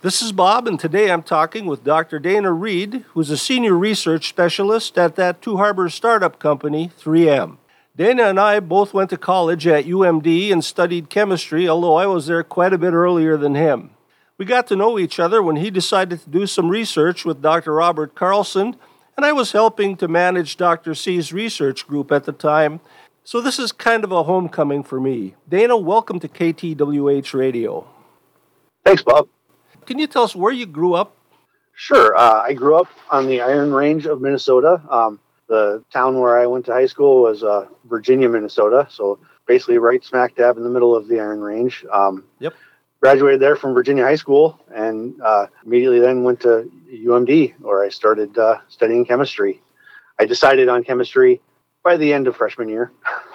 This is Bob, and today I'm talking with Dr. Dana Reed, who's a senior research specialist at that Two Harbors startup company, 3M. Dana and I both went to college at UMD and studied chemistry, although I was there quite a bit earlier than him. We got to know each other when he decided to do some research with Dr. Robert Carlson, and I was helping to manage Dr. C's research group at the time, so this is kind of a homecoming for me. Dana, welcome to KTWH Radio. Thanks, Bob. Can you tell us where you grew up? Sure. I grew up on the Iron Range of Minnesota. The town where I went to high school was Virginia, Minnesota. So basically right smack dab in the middle of the Iron Range. Yep. Graduated there from Virginia High School and immediately then went to UMD where I started studying chemistry. I decided on chemistry by the end of freshman year.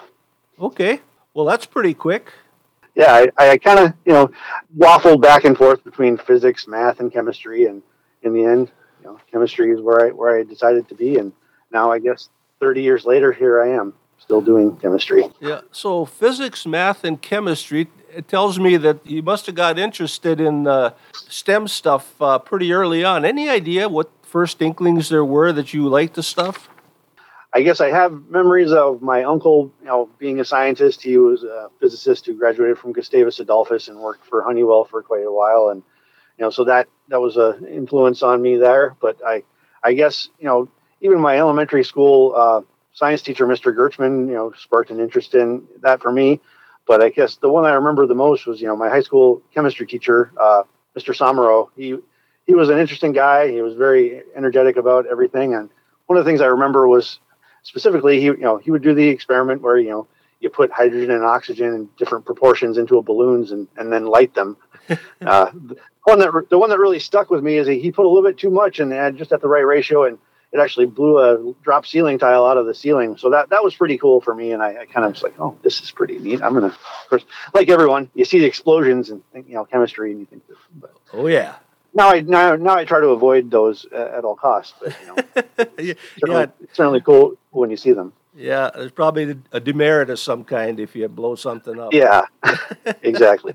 Okay. Well, that's pretty quick. Yeah, I kind of, waffled back and forth between physics, math, and chemistry, and in the end, chemistry is where I decided to be, and now I guess 30 years later, here I am, still doing chemistry. Yeah, so physics, math, and chemistry, it tells me that you must have got interested in STEM stuff pretty early on. Any idea what first inklings there were that you liked the stuff? I guess I have memories of my uncle, being a scientist. He was a physicist who graduated from Gustavus Adolphus and worked for Honeywell for quite a while. And, so that was an influence on me there. But I guess, even my elementary school science teacher, Mr. Gertzman, sparked an interest in that for me. But I guess the one I remember the most was, my high school chemistry teacher, Mr. Somero. He was an interesting guy. He was very energetic about everything. And one of the things I remember was, specifically, he would do the experiment where, you put hydrogen and oxygen in different proportions into a balloons and then light them. The one that really stuck with me is he put a little bit too much and just at the right ratio, and it actually blew a drop ceiling tile out of the ceiling. So that was pretty cool for me, and I kind of was like, oh, this is pretty neat. I'm gonna, of course, like everyone, you see the explosions and think, chemistry, and you think, oh yeah. Now I try to avoid those at all costs, but it's certainly cool when you see them. Yeah, there's probably a demerit of some kind if you blow something up. Yeah, exactly.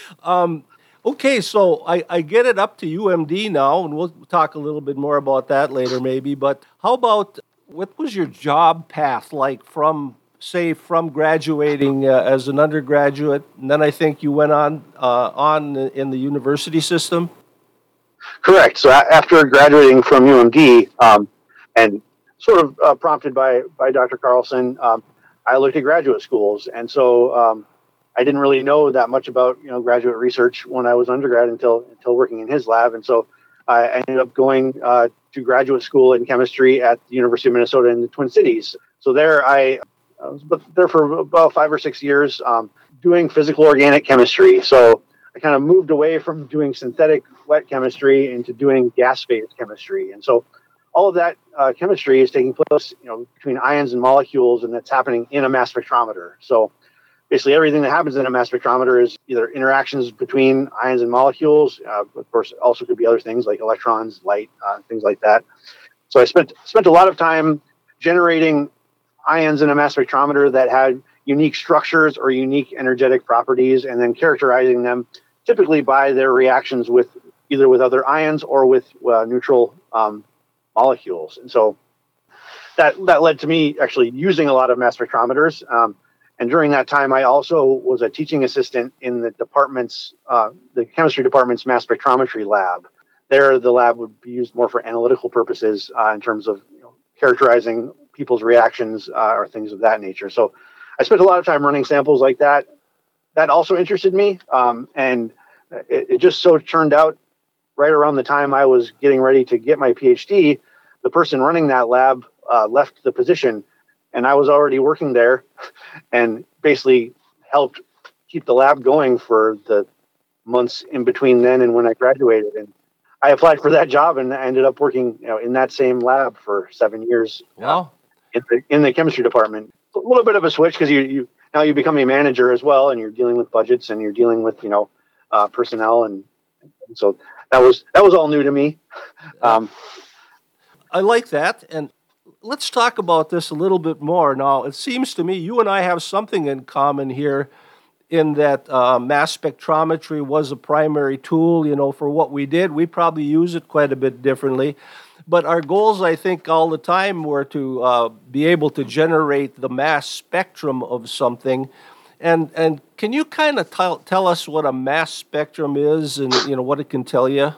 Okay, so I get it up to UMD now, and we'll talk a little bit more about that later maybe, but how about, what was your job path like from graduating as an undergraduate, and then I think you went on in the university system? Correct. So after graduating from UMD, and sort of prompted by Dr. Carlson, I looked at graduate schools. And so I didn't really know that much about, graduate research when I was undergrad until working in his lab. And so I ended up going to graduate school in chemistry at the University of Minnesota in the Twin Cities. So there I was there for about 5 or 6 years doing physical organic chemistry. So I kind of moved away from doing synthetic wet chemistry into doing gas-phase chemistry. And so all of that chemistry is taking place, between ions and molecules, and that's happening in a mass spectrometer. So basically everything that happens in a mass spectrometer is either interactions between ions and molecules. Of course, it also could be other things like electrons, light, things like that. So I spent a lot of time generating ions in a mass spectrometer that had unique structures or unique energetic properties, and then characterizing them typically by their reactions with either with other ions or with neutral molecules. And so that led to me actually using a lot of mass spectrometers. And during that time, I also was a teaching assistant in the chemistry department's mass spectrometry lab. There, the lab would be used more for analytical purposes in terms of characterizing people's reactions or things of that nature. So I spent a lot of time running samples like that. That also interested me. And it just so turned out right around the time I was getting ready to get my PhD, the person running that lab left the position, and I was already working there and basically helped keep the lab going for the months in between then and when I graduated. And I applied for that job, and I ended up working in that same lab for 7 years. Wow. In the chemistry department. A little bit of a switch because you now you become a manager as well, and you're dealing with budgets and you're dealing with personnel, and so that was all new to me. I like that, and let's talk about this a little bit more. Now, it seems to me you and I have something in common here in that mass spectrometry was a primary tool, for what we did. We probably use it quite a bit differently. But our goals, I think, all the time were to be able to generate the mass spectrum of something. And can you kind of tell us what a mass spectrum is and, what it can tell you?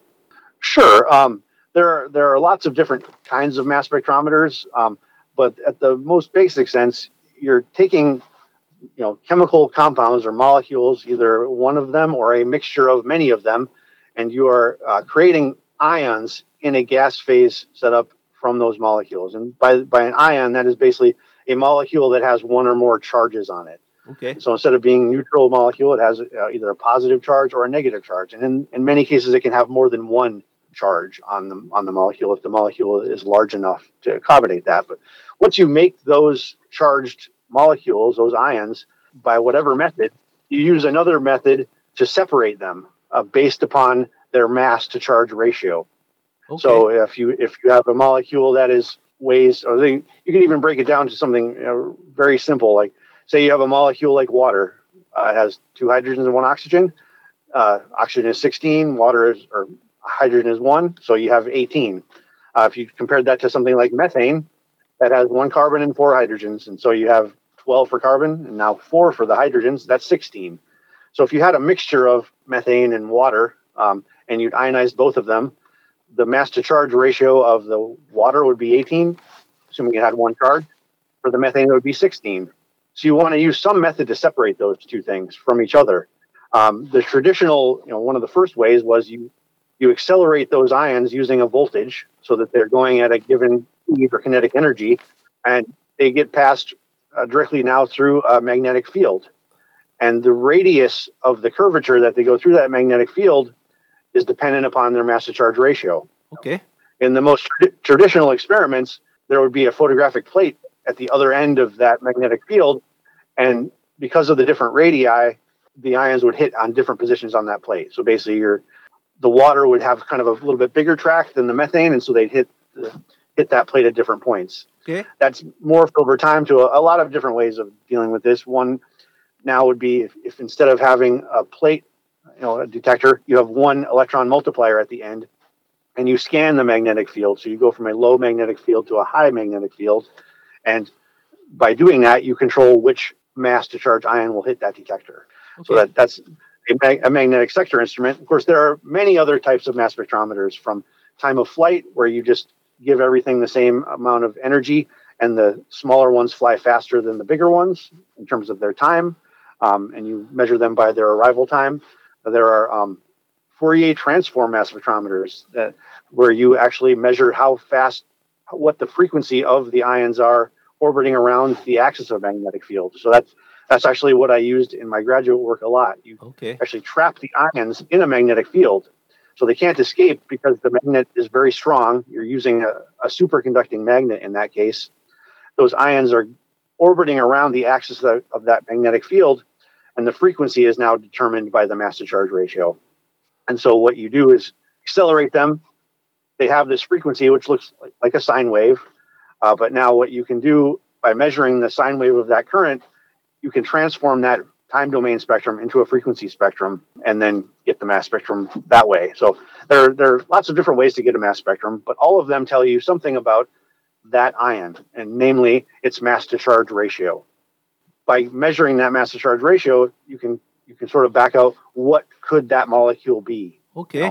Sure. There are lots of different kinds of mass spectrometers, but at the most basic sense, you're taking chemical compounds or molecules, either one of them or a mixture of many of them, and you are creating ions in a gas phase setup from those molecules. And by an ion, that is basically a molecule that has one or more charges on it. Okay. So instead of being a neutral molecule, it has either a positive charge or a negative charge. And in many cases, it can have more than one charge on the molecule if the molecule is large enough to accommodate that. But once you make those charged molecules, those ions, by whatever method, you use another method to separate them based upon their mass to charge ratio. Okay. So if you have a molecule that weighs, you can even break it down to something very simple, like say you have a molecule like water. It has 2 hydrogens and 1 oxygen. Oxygen is 16, hydrogen is 1, so you have 18. If you compared that to something like methane, that has 1 carbon and 4 hydrogens, and so you have 12 for carbon and now 4 for the hydrogens, that's 16. So if you had a mixture of methane and water, and you'd ionize both of them, the mass to charge ratio of the water would be 18, assuming it had 1 charge. For the methane, it would be 16. So you want to use some method to separate those two things from each other. The traditional, one of the first ways was you accelerate those ions using a voltage so that they're going at a given speed or kinetic energy, and they get passed directly now through a magnetic field. And the radius of the curvature that they go through that magnetic field is dependent upon their mass to charge ratio. Okay. In the most traditional experiments, there would be a photographic plate at the other end of that magnetic field, and because of the different radii, the ions would hit on different positions on that plate. So basically, the water would have kind of a little bit bigger track than the methane, and so they'd hit that plate at different points. Okay. That's morphed over time to a lot of different ways of dealing with this. One now would be if instead of having a plate, a detector, you have 1 electron multiplier at the end, and you scan the magnetic field. So you go from a low magnetic field to a high magnetic field, and by doing that, you control which mass to charge ion will hit that detector. Okay. So that's a magnetic sector instrument. Of course, there are many other types of mass spectrometers, from time of flight, where you just give everything the same amount of energy, and the smaller ones fly faster than the bigger ones in terms of their time, and you measure them by their arrival time. There are Fourier transform mass spectrometers where you actually measure what the frequency of the ions are orbiting around the axis of a magnetic field. So that's actually what I used in my graduate work a lot. You actually trap the ions in a magnetic field, so they can't escape because the magnet is very strong. You're using a superconducting magnet in that case. Those ions are orbiting around the axis of that magnetic field, and the frequency is now determined by the mass to charge ratio. And so what you do is accelerate them. They have this frequency, which looks like a sine wave. But now what you can do by measuring the sine wave of that current, you can transform that time domain spectrum into a frequency spectrum and then get the mass spectrum that way. So there are lots of different ways to get a mass spectrum, but all of them tell you something about that ion, and namely its mass to charge ratio. By measuring that mass to charge ratio, you can sort of back out what could that molecule be. Okay.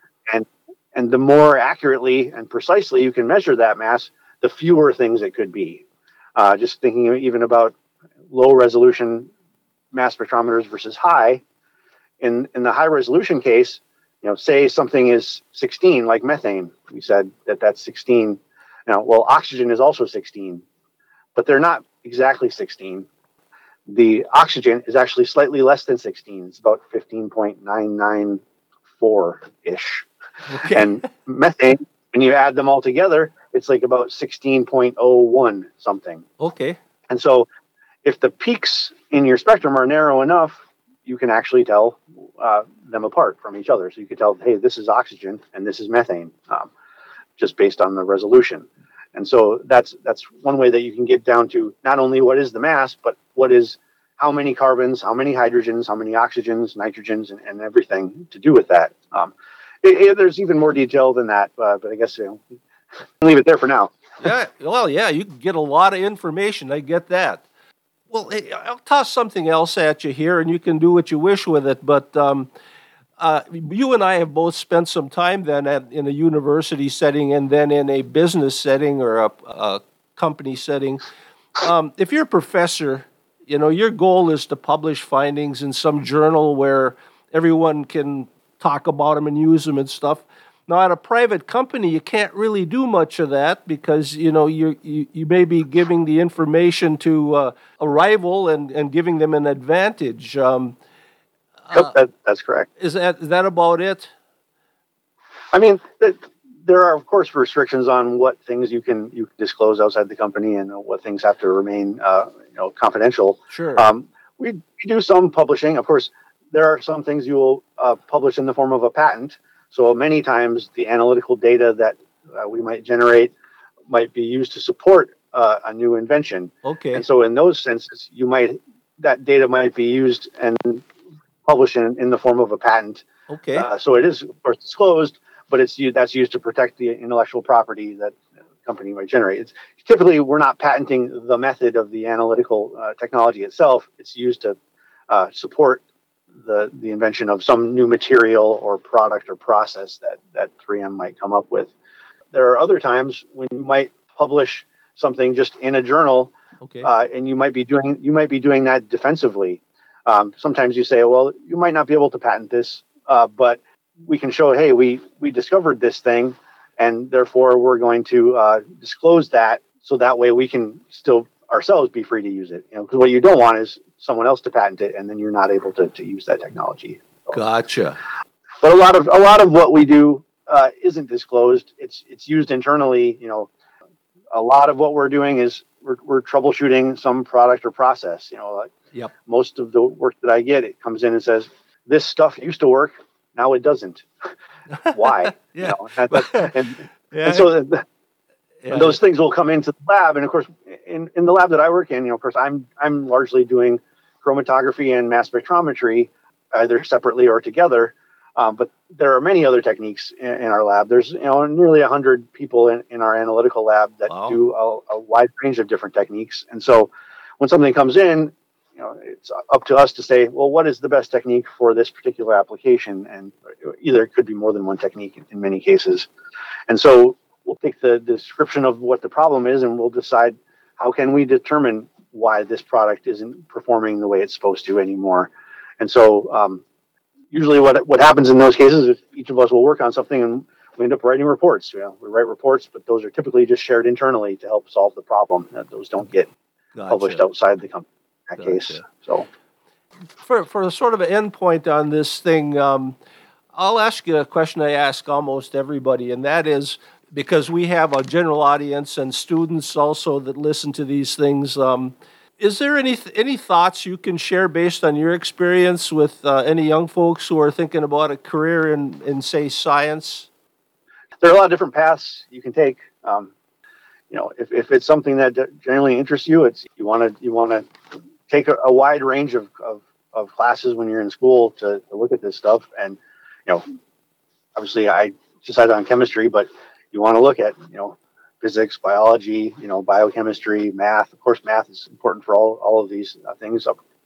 And the more accurately and precisely you can measure that mass, the fewer things it could be. Just thinking even about low resolution mass spectrometers versus high. In the high resolution case, say something is 16, like methane. We said that's 16. Now, well, oxygen is also 16, but they're not exactly 16. The oxygen is actually slightly less than 16. It's about 15.994-ish. Okay. And methane, when you add them all together, it's like about 16.01 something. Okay. And so if the peaks in your spectrum are narrow enough, you can actually tell them apart from each other. So you could tell, hey, this is oxygen and this is methane, just based on the resolution. And so that's one way that you can get down to not only what is the mass, but what is how many carbons, how many hydrogens, how many oxygens, nitrogens, and everything to do with that. There's even more detail than that, but I guess I'll leave it there for now. Yeah, well, yeah, you can get a lot of information. I get that. Well, hey, I'll toss something else at you here, and you can do what you wish with it. But you and I have both spent some time then in a university setting and then in a business setting or a company setting. If you're a professor, your goal is to publish findings in some journal where everyone can talk about them and use them and stuff. Now, at a private company, you can't really do much of that because you may be giving the information to a rival and giving them an advantage. Yep, that's correct. Is that about it? I mean, there are of course restrictions on what things you can disclose outside the company and what things have to remain confidential. Sure. We do some publishing, of course. There are some things you will publish in the form of a patent. So many times the analytical data that we might generate might be used to support a new invention. Okay. And so in those senses, that data might be used and published in the form of a patent. Okay. So it is of course disclosed, but that's used to protect the intellectual property that the company might generate. Typically, we're not patenting the method of the analytical technology itself. It's used to support the invention of some new material or product or process that 3M might come up with. There are other times when you might publish something just in a journal, okay, and you might be doing that defensively. Sometimes you say, well, you might not be able to patent this, but we can show, hey, we discovered this thing, and therefore we're going to disclose that, so that way we can still ourselves be free to use it. Because what you don't want is someone else to patent it, and then you're not able to use that technology. So, gotcha. But a lot of what we do isn't disclosed. It's used internally. A lot of what we're doing is we're troubleshooting some product or process. Yep. Most of the work that I get, it comes in and says, this stuff used to work, now it doesn't. Why? Yeah. And so those things will come into the lab. And of course, in the lab that I work in, of course, I'm largely doing chromatography and mass spectrometry, either separately or together. But there are many other techniques in our lab. There's nearly 100 people in our analytical lab that do a wide range of different techniques. And so when something comes in, it's up to us to say, well, what is the best technique for this particular application? And either it could be more than one technique in many cases. And so we'll take the description of what the problem is, and we'll decide how can we determine why this product isn't performing the way it's supposed to anymore. And so usually what happens in those cases is each of us will work on something and we end up writing reports. We write reports, but those are typically just shared internally to help solve the problem. Those don't get published outside the company in that case. So for sort of an end point on this thing, I'll ask you a question I ask almost everybody, and that is, because we have a general audience and students also that listen to these things, is there any thoughts you can share based on your experience with any young folks who are thinking about a career in say, science? There are a lot of different paths you can take. If it's something that generally interests you, you want to take a wide range of classes when you're in school to look at this stuff. And obviously I decided on chemistry, but you want to look at physics, biology, biochemistry, math. Of course, math is important for all of these things.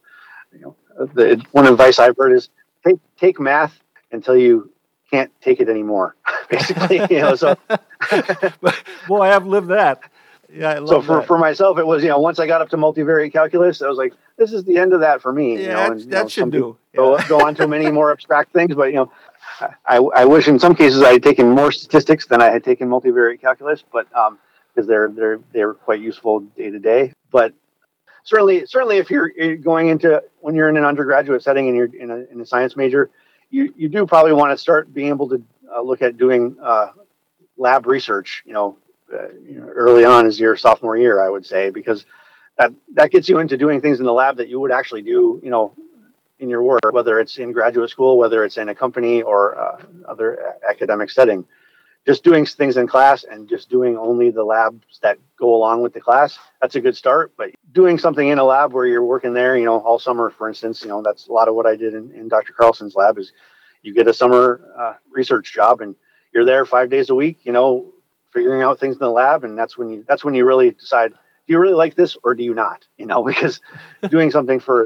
One advice I've heard is take math until you can't take it anymore. Basically, So, boy, I've lived that. Yeah, I love that. For myself, it was once I got up to multivariate calculus, I was like, this is the end of that for me. Yeah, that should do. Go on to many more abstract things, but I wish in some cases I had taken more statistics than I had taken multivariate calculus, but because they're quite useful day to day. But certainly if you're going into, when you're in an undergraduate setting and you're in a science major, you do probably want to start being able to look at doing lab research. Early on as your sophomore year, I would say, because that gets you into doing things in the lab that you would actually do, in your work, whether it's in graduate school, whether it's in a company or other academic setting. just doing things in class and just doing only the labs that go along with the class, that's a good start. But doing something in a lab where you're working there, all summer, for instance, that's a lot of what I did in Dr. Carlson's lab is you get a summer research job and you're there 5 days a week, figuring out things in the lab. And that's when you really decide, do you really like this or do you not? Because doing something for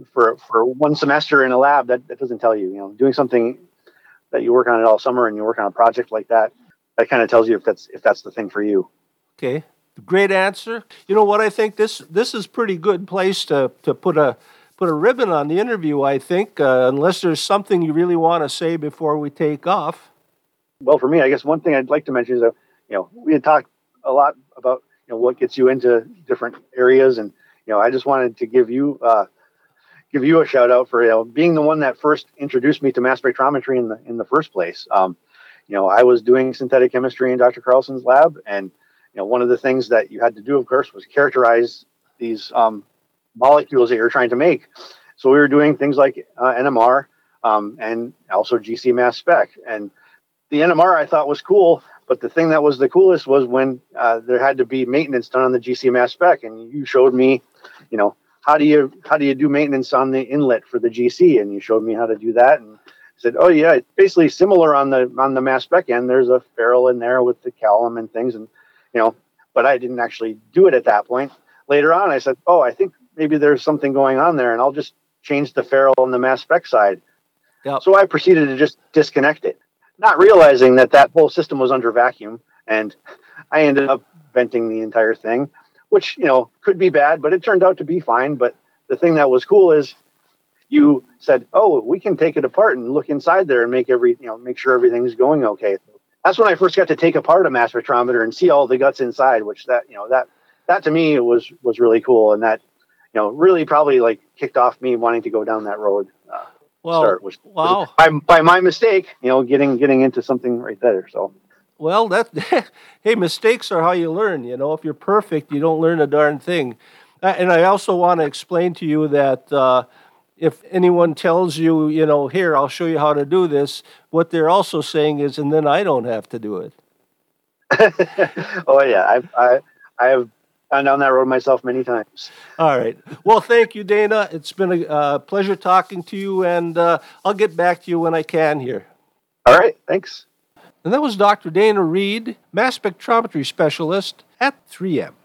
1 semester in a lab, that doesn't tell you, doing something that you work on it all summer and you work on a project like that kind of tells you if that's the thing for you. Okay. Great answer. You know what? I think this is pretty good place to put a ribbon on the interview, I think, unless there's something you really want to say before we take off. Well, for me, I guess one thing I'd like to mention is that, we had talked a lot about, what gets you into different areas. And, I just wanted to give you a shout out for, being the one that first introduced me to mass spectrometry in the first place. I was doing synthetic chemistry in Dr. Carlson's lab. And, one of the things that you had to do, of course, was characterize these molecules that you're trying to make. So we were doing things like NMR and also GC mass spec. And the NMR I thought was cool, but the thing that was the coolest was when there had to be maintenance done on the GC mass spec. And you showed me, how do you do maintenance on the inlet for the GC? And you showed me how to do that. And said, oh yeah, it's basically similar on the mass spec end. There's a ferrule in there with the calum and things, and but I didn't actually do it at that point. Later on, I said, oh, I think maybe there's something going on there, and I'll just change the ferrule on the mass spec side. Yep. So I proceeded to just disconnect it, not realizing that whole system was under vacuum, and I ended up venting the entire thing, which could be bad, but it turned out to be fine. But the thing that was cool is you said, oh, we can take it apart and look inside there and make sure everything's going okay. That's when I first got to take apart a mass spectrometer and see all the guts inside, which that to me was really cool. And that, really probably kicked off me wanting to go down that road. Wow. By my mistake, getting into something right there. So. Well, hey, mistakes are how you learn. If you're perfect, you don't learn a darn thing. And I also want to explain to you that if anyone tells you, here, I'll show you how to do this, what they're also saying is, and then I don't have to do it. Oh, yeah. I have gone down that road myself many times. All right. Well, thank you, Dana. It's been a pleasure talking to you, and I'll get back to you when I can here. All right. Thanks. And that was Dr. Dana Reed, mass spectrometry specialist at 3M.